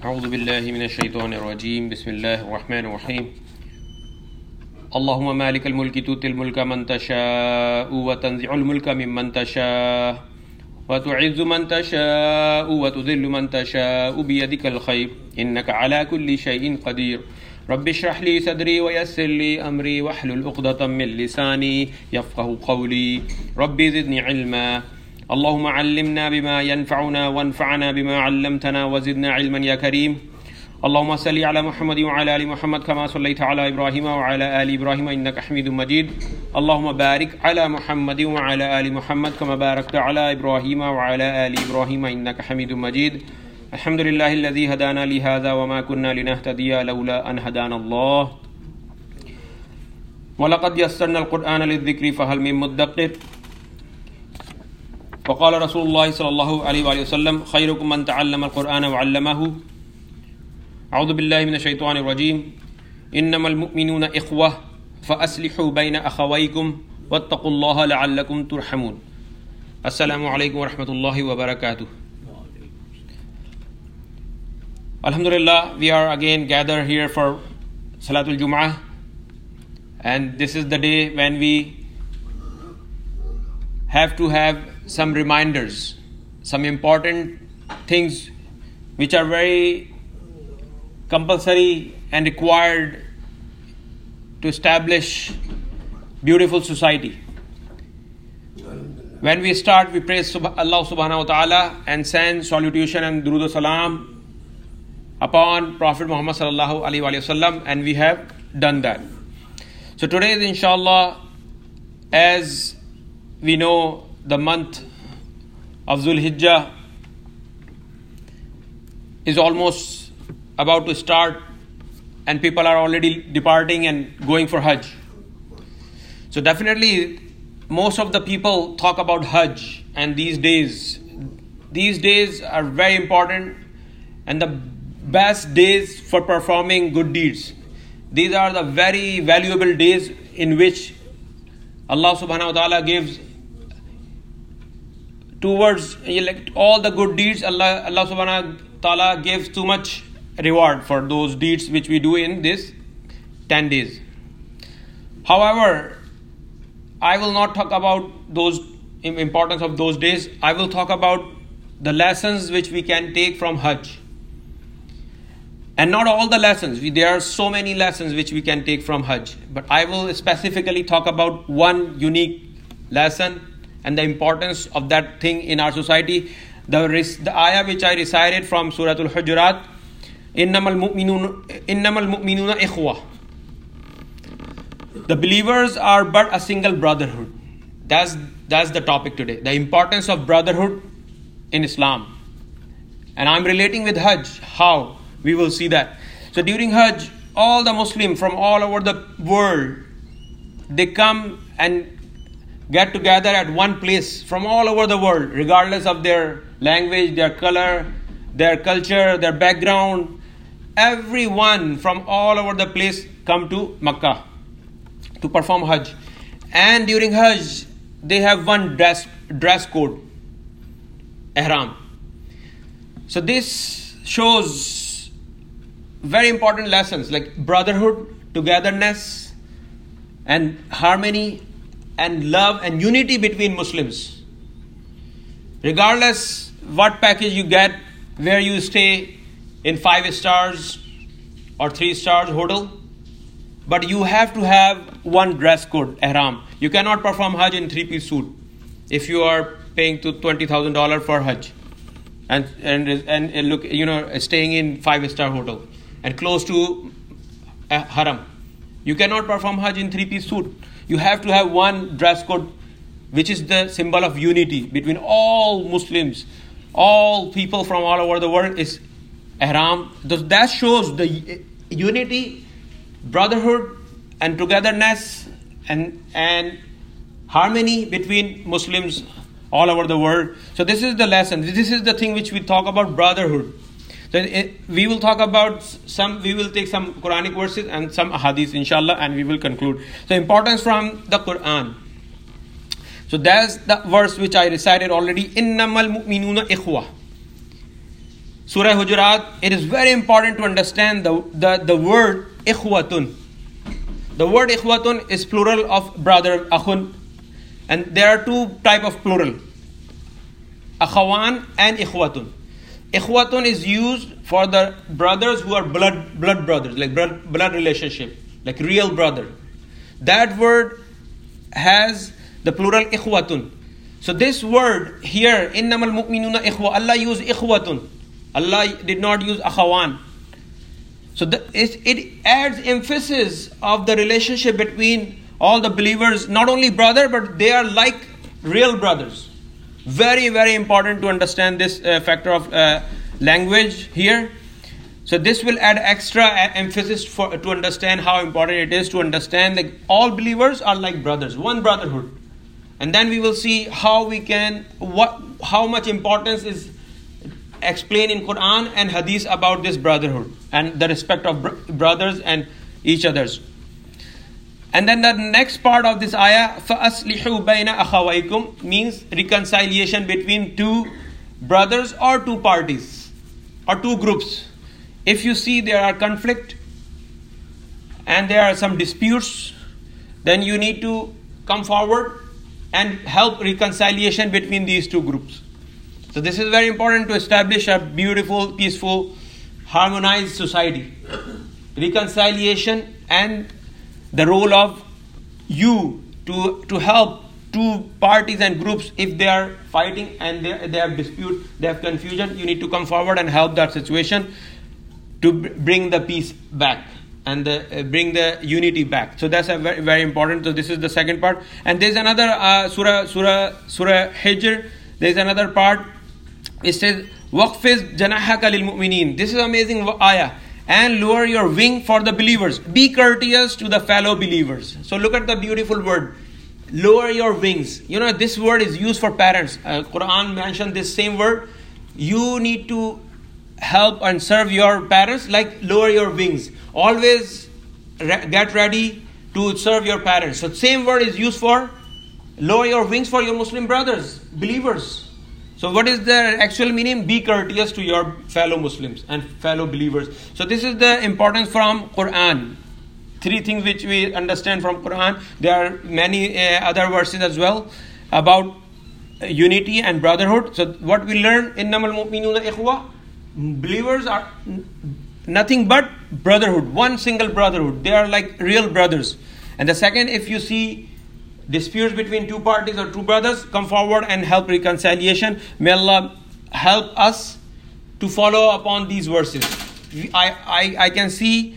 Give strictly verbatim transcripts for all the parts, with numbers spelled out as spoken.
أعوذ بالله من الشيطان الرجيم بسم الله الرحمن الرحيم اللهم مالك الملك تؤتي الملك من تشاء وتنزع الملك ممن تشاء وتعز من تشاء وتذل من تشاء بيدك الخير إنك على كل شيء قدير رب اشرح لي صدري ويسر لي أمري واحلل عقدة من لساني يفقه قولي ربي زدني علما اللهم علمنا بما ينفعنا وانفعنا بما علمتنا وزدنا علما يا كريم اللهم صل على محمد وعلى آل محمد كما صليت على إبراهيم وعلى آل إبراهيم إنك حميد مجيد اللهم بارك على محمد وعلى آل محمد كما باركت على إبراهيم وعلى آل إبراهيم إنك حميد مجيد الحمد لله الذي هدانا لهذا وما كنا لنهتدي لولا أن هدانا الله ولقد يسرنا القرآن للذكر فهل من مدكر وقال رسول الله صلى الله عليه وآله وسلم خيركم من تعلم القرآن وعلمه أعوذ بالله من الشيطان الرجيم إنما المؤمنون إخوة فأصلحوا بين أخويكم واتقوا الله لعلكم ترحمون السلام عليكم ورحمة الله وبركاته. Alhamdulillah, we are again gathered here for Salatul Jum'ah, and this is the day when we have to have some reminders, some important things which are very compulsory and required to establish beautiful society. When we start, we praise Allah subhanahu wa ta'ala and send salutation and durood salam upon Prophet Muhammad sallallahu alaihi wasallam, and we have done that. So today is inshallah, as we know, the month of Dhul Hijjah is almost about to start, and people are already departing and going for Hajj. So definitely most of the people talk about Hajj, and these days these days are very important and the best days for performing good deeds. These are the very valuable days in which Allah subhanahu wa ta'ala gives towards all the good deeds. Allah, Allah subhanahu wa ta'ala gives too much reward for those deeds which we do in this ten days. However, I will not talk about those importance of those days. I will talk about the lessons which we can take from Hajj. And not all the lessons. We, there are so many lessons which we can take from Hajj. But I will specifically talk about one unique lesson and the importance of that thing in our society. The, the ayah which I recited from Surah Al-Hujurat, إِنَّمَا الْمُؤْمِنُونَ إِنَّمَا الْمُؤْمِنُونَ إِخْوَةٌ. The believers are but a single brotherhood. That's, that's the topic today. The importance of brotherhood in Islam. And I'm relating with Hajj. How? We will see that. So during Hajj, all the Muslims from all over the world, they come and get together at one place from all over the world, regardless of their language, their color, their culture, their background. Everyone from all over the place come to Makkah to perform Hajj. And during Hajj, they have one dress, dress code, ihram. So this shows very important lessons like brotherhood, togetherness, and harmony, and love and unity between Muslims. Regardless what package you get, where you stay in five stars or three stars hotel, but you have to have one dress code, ihram. You cannot perform Hajj in three-piece suit if you are paying to twenty thousand dollars for Hajj and, and and look, you know, staying in five-star hotel and close to a haram. You cannot perform Hajj in three-piece suit. You have to have one dress code, which is the symbol of unity between all Muslims, all people from all over the world, is ihram. That shows the unity, brotherhood, and togetherness, and and harmony between Muslims all over the world. So this is the lesson. This is the thing which we talk about, brotherhood. So it, we will talk about some, we will take some Quranic verses and some hadiths, inshallah, and we will conclude. So importance from the Quran. So that's the verse which I recited already. إِنَّمَا الْمُؤْمِنُونَ إِخْوَةٌ. Surah Hujurat, it is very important to understand the, the, the word ikhwatun. The word ikhwatun is plural of brother, akhun. And there are two type of plural, akhawan and ikhwatun. Ikhwatun is used for the brothers who are blood blood brothers, like blood, blood relationship, like real brother. That word has the plural ikhwatun. So this word here, innamal mu'minuna ikhwa, Allah used ikhwatun. Allah did not use akhawan. So the, it, it adds emphasis of the relationship between all the believers, not only brother, but they are like real brothers. Very, very important to understand this uh, factor of uh, language here. So this will add extra emphasis for to understand how important it is to understand that all believers are like brothers, one brotherhood. And then we will see how we can, what, how much importance is explained in Quran and Hadith about this brotherhood and the respect of br- brothers and each others. And then the next part of this ayah, فَأَصْلِحُوا بَيْنَ أَخَوَيْكُمْ, means reconciliation between two brothers or two parties or two groups. If you see there are conflict and there are some disputes, then you need to come forward and help reconciliation between these two groups. So this is very important to establish a beautiful, peaceful, harmonized society. Reconciliation and the role of you to to help two parties and groups if they are fighting and they, they have dispute, they have confusion, you need to come forward and help that situation to b- bring the peace back and the, uh, bring the unity back. So that's a very, very important. So this is the second part. And there's another uh, surah, surah, surah Hijr. There's another part. It says, وَقْفِزْ جَنَاحَكَ لِلْمُؤْمِنِينَ. This is amazing ayah. And lower your wing for the believers. Be courteous to the fellow believers. So look at the beautiful word. Lower your wings. You know, this word is used for parents. Uh, Quran mentioned this same word. You need to help and serve your parents like lower your wings. Always re- get ready to serve your parents. So same word is used for lower your wings for your Muslim brothers, believers. So what is the actual meaning? Be courteous to your fellow Muslims and fellow believers. So this is the importance from Quran. Three things which we understand from Quran. There are many uh, other verses as well about unity and brotherhood. So what we learn, innamal mu'minuna ikhwa, believers are nothing but brotherhood, one single brotherhood. They are like real brothers. And the second, if you see disputes between two parties or two brothers, come forward and help reconciliation. May Allah help us to follow upon these verses. I, I, I can see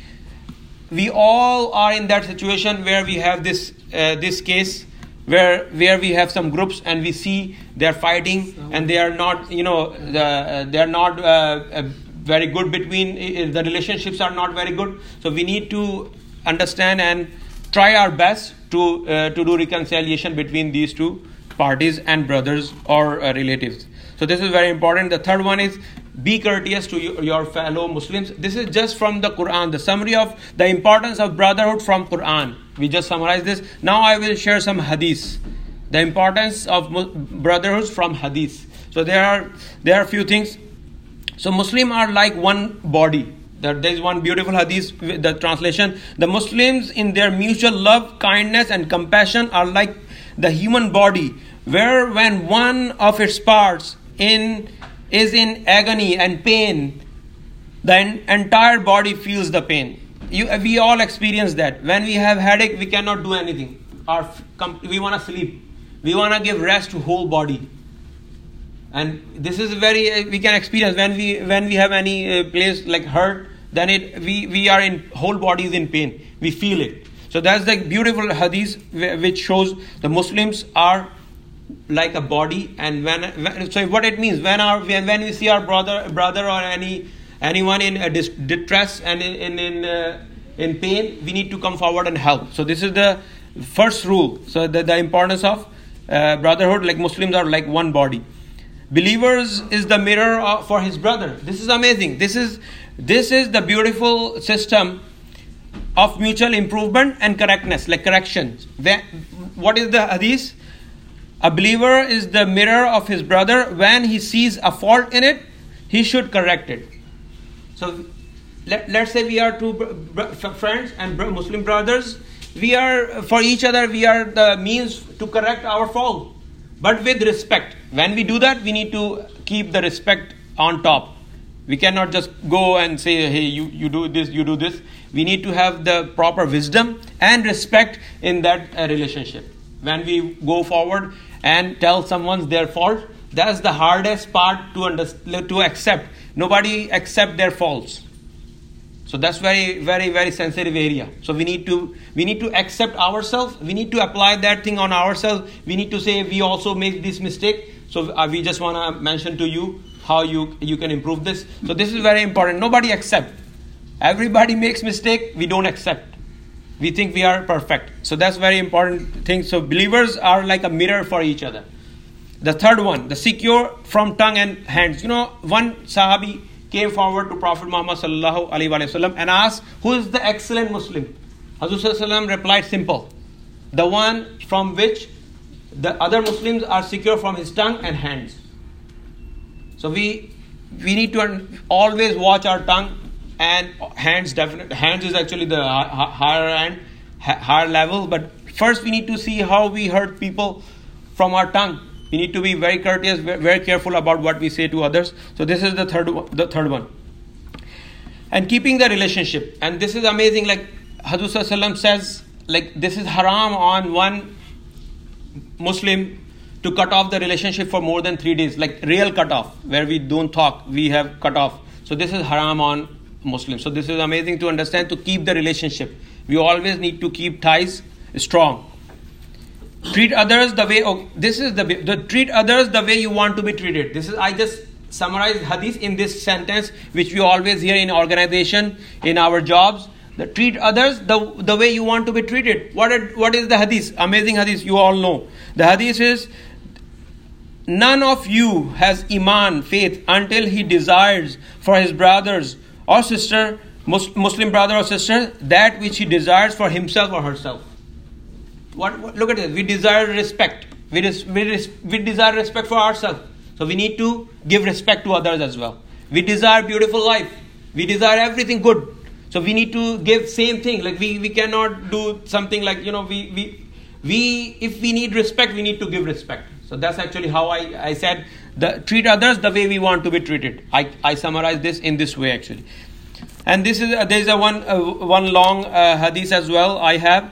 we all are in that situation where we have this uh, this case where where we have some groups and we see they're fighting and they are not, you know, the, uh, they are not uh, uh, very good between, uh, the relationships are not very good. So we need to understand and try our best to uh, to do reconciliation between these two parties and brothers or uh, relatives. So this is very important. The third one is be courteous to your, your fellow Muslims. This is just from the Quran, the summary of the importance of brotherhood from Quran. We just summarized this. Now I will share some hadith, the importance of brotherhood from hadith. So there are there are a few things. So Muslims are like one body. There is one beautiful hadith, the translation. The Muslims in their mutual love, kindness and compassion are like the human body, where when one of its parts in is in agony and pain, the entire body feels the pain. You, we all experience that. When we have headache, we cannot do anything. Our, we want to sleep. We want to give rest to whole body. And this is very, uh, we can experience when we when we have any uh, place like hurt, then it we, we are in, whole body is in pain. We feel it. So that's the beautiful hadith which shows the Muslims are like a body. And when, when so what it means, when our when, when we see our brother brother or any anyone in a dis- distress and in in in, uh, in pain, we need to come forward and help. So this is the first rule. So the, the importance of uh, brotherhood, like Muslims are like one body. Believers is the mirror of, for his brother. This is amazing. This is this is the beautiful system of mutual improvement and correctness, like corrections. What is the hadith? A believer is the mirror of his brother. When he sees a fault in it, he should correct it. So let, let's say we are two br- br- friends and br- Muslim brothers. We are, for each other, we are the means to correct our fault. But with respect. When we do that, we need to keep the respect on top. We cannot just go and say, hey, you, you do this, you do this. We need to have the proper wisdom and respect in that uh, relationship. When we go forward and tell someone their fault, that's the hardest part to understand, to accept. Nobody accept their faults. So that's very, very, very sensitive area. So we need to we need to accept ourselves. We need to apply that thing on ourselves. We need to say we also make this mistake. So uh, we just want to mention to you how you you can improve this. So this is very important. Nobody accept. Everybody makes mistake. We don't accept. We think we are perfect. So that's very important thing. So believers are like a mirror for each other. The third one, the secure from tongue and hands. You know, one Sahabi came forward to Prophet Muhammad sallallahu alaihi wasallam and asked, who is the excellent Muslim? Hazrat sallallahu replied, simple. The one from which the other Muslims are secure from his tongue and hands. So we we need to always watch our tongue and hands. Definitely, hands is actually the higher end, higher level. But first we need to see how we hurt people from our tongue. We need to be very courteous, very careful about what we say to others. So this is the third one, the third one. And keeping the relationship. And this is amazing. Like Hazrat Sallallahu says, like this is haram on one Muslim to cut off the relationship for more than three days. Like real cut off, where we don't talk, we have cut off. So this is haram on Muslims. So this is amazing to understand, to keep the relationship. We always need to keep ties strong. Treat others the way, oh, this is the, the treat others the way you want to be treated. This is, I just summarized hadith in this sentence, which we always hear in organization, in our jobs. The treat others the, the way you want to be treated. What, what is the hadith? Amazing hadith, you all know. The hadith is, none of you has iman, faith, until he desires for his brothers or sister, Muslim brother or sister, that which he desires for himself or herself. What, what, look at this. We desire respect. We, res, we, res, we desire respect for ourselves. So we need to give respect to others as well. We desire beautiful life. We desire everything good. So we need to give same thing. Like we, we cannot do something like, you know, we, we, we, if we need respect, we need to give respect. So that's actually how I, I said, the, treat others the way we want to be treated. I, I summarize this in this way actually. And this is, uh, there is a one, uh, one long uh, hadith as well I have.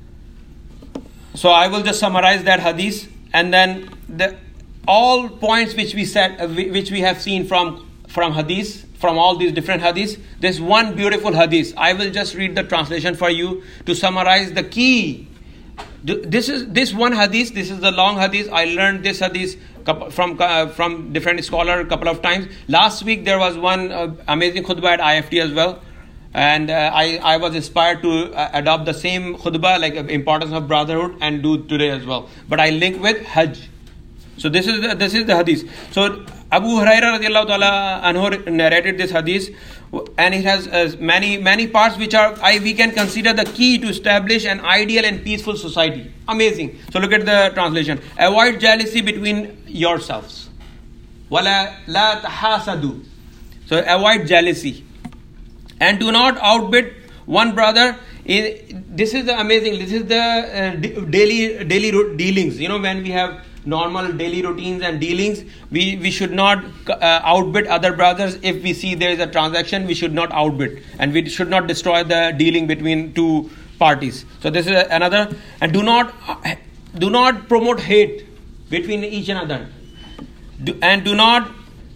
So I will just summarize that hadith, and then the all points which we said, uh, which we have seen from from hadith, from all these different hadiths. There's one beautiful hadith. I will just read the translation for you to summarize the key. This is this one hadith. This is the long hadith. I learned this hadith from uh, from different scholars a couple of times. Last week there was one uh, amazing khutbah at I F T as well. And uh, I, I was inspired to uh, adopt the same khutbah, like uh, importance of brotherhood, and do today as well. But I link with Hajj. So this is the, this is the hadith. So Abu Hurairah radiallahu ta'ala anhu narrated this hadith, and it has uh, many many parts which are I we can consider the key to establish an ideal and peaceful society. Amazing. So look at the translation. Avoid jealousy between yourselves. Wala la tahasadu. So avoid jealousy. And do not outbid one brother. This is the amazing. This is the uh, daily daily dealings. You know, when we have normal daily routines and dealings, we, we should not uh, outbid other brothers. If we see there is a transaction, we should not outbid. And we should not destroy the dealing between two parties. So this is another. And do not do not promote hate between each another. Do, and do not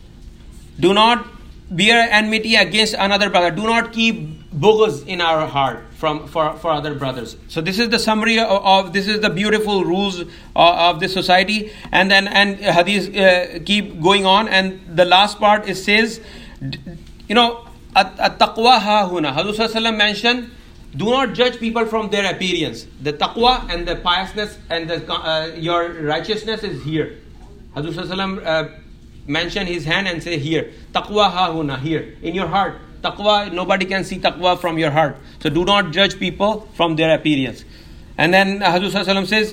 do not bear enmity against another brother. Do not keep bughz in our heart from for, for other brothers. So this is the summary of, of this is the beautiful rules of, of this society. And then and hadith uh, keep going on. And the last part it says, you know, at-taqwa ha-huna. Hazrat mentioned, do not judge people from their appearance. The taqwa and the piousness and the uh, your righteousness is here. Hazrat uh, mention his hand and say here, taqwa ha-huna, here, in your heart. Taqwa, nobody can see taqwa from your heart. So do not judge people from their appearance. And then Hazrat says,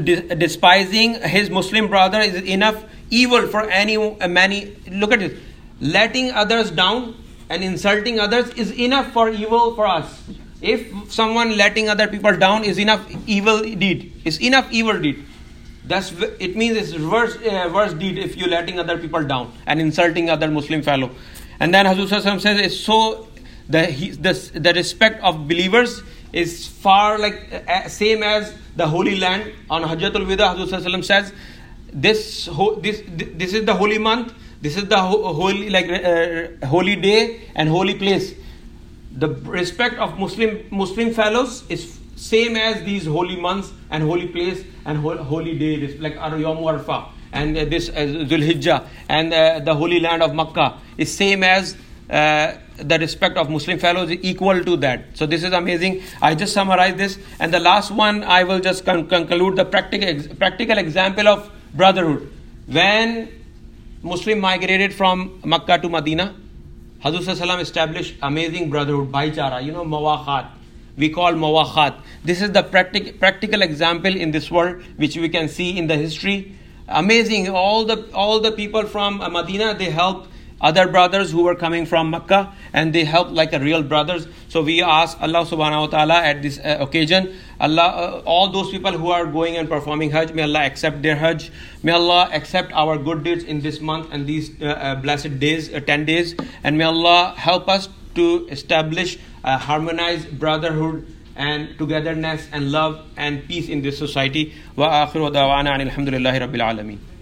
despising his Muslim brother is enough evil for any, many, look at this. letting others down and insulting others is enough for evil for us. If someone letting other people down is enough evil deed, is enough evil deed. That's it means it's worse uh, worse deed if you're letting other people down and insulting other Muslim fellow. And then Hazrat Sallallahu Alaihi Wasallam says it's so the he, the the respect of believers is far like uh, same as the Holy Land. On Hajjatul Wida, Hazrat Sallallahu Alaihi Wasallam says this ho- this this is the holy month. This is the ho- holy like uh, holy day and holy place. The respect of Muslim Muslim fellows is same as these holy months and holy place and ho- holy day, this like Yawm Arafah and uh, this uh, Dhul Hijjah and uh, the holy land of Makkah is same as uh, the respect of Muslim fellows is equal to that. So this is amazing. I just summarize this, and the last one I will just con- conclude the practical ex- practical example of brotherhood. When Muslim migrated from Makkah to Medina, Hazrat Sallallahu Alaihi Wasallam established amazing brotherhood, bhaichara, you know, mawakhat. We call mawakhat. This is the practic- practical example in this world, which we can see in the history. Amazing. All the all the people from uh, Medina, they helped other brothers who were coming from Makkah, and they helped like a real brothers. So we ask Allah subhanahu wa ta'ala at this uh, occasion, Allah, uh, all those people who are going and performing Hajj, may Allah accept their Hajj. May Allah accept our good deeds in this month and these uh, uh, blessed days, uh, ten days. And may Allah help us to establish a harmonized brotherhood and togetherness and love and peace in this society. Wa akhiru da'wana alhamdulillahi rabbil alameen.